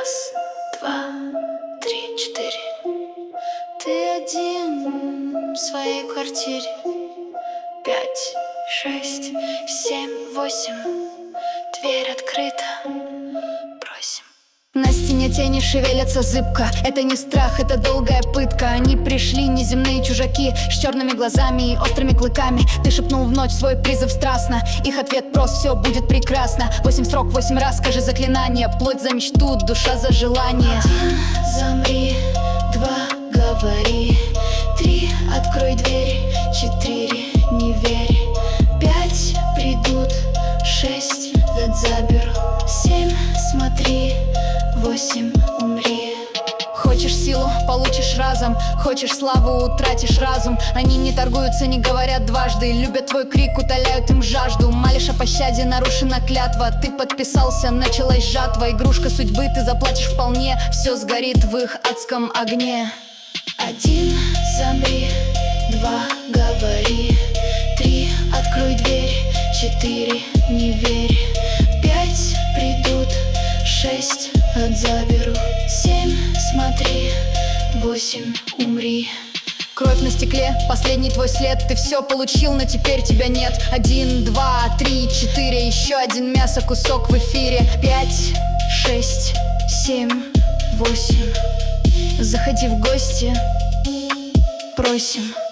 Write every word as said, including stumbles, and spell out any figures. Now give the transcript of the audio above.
Раз, два, три, четыре. Ты один в своей квартире. Пять, шесть, семь, восемь. Дверь открыта. Просим. На стене тени шевелятся зыбко. Это не страх, это долгая пытка. Они пришли, неземные чужаки, с черными глазами и острыми клыками. Ты шепнул в ночь свой призыв страстно. Их ответ прост: все будет прекрасно. Восемь строк, восемь раз скажи заклинание. Плоть за мечту, душа за желание. Один, замри. Два, говори. Три, открой дверь. Четыре, не верь. Пять, придут. Шесть, дать заберу. Семь, смотри. Восемь, умри. Хочешь силу, получишь разом. Хочешь славу, утратишь разум. Они не торгуются, не говорят дважды. Любят твой крик, утоляют им жажду. Молишь о пощаде, нарушена клятва. Ты подписался, началась жатва. Игрушка судьбы, ты заплатишь вполне. Все сгорит в их адском огне. Один, замри. Два, говори. Три, открой дверь. Четыре, не верь. Пять, придут. Шесть, отзаберу. Семь, смотри. Восемь, умри. Кровь на стекле, последний твой след. Ты все получил, но теперь тебя нет. Один, два, три, четыре. Еще один мясо, кусок в эфире. Пять, шесть, семь, восемь. Заходи в гости. Просим.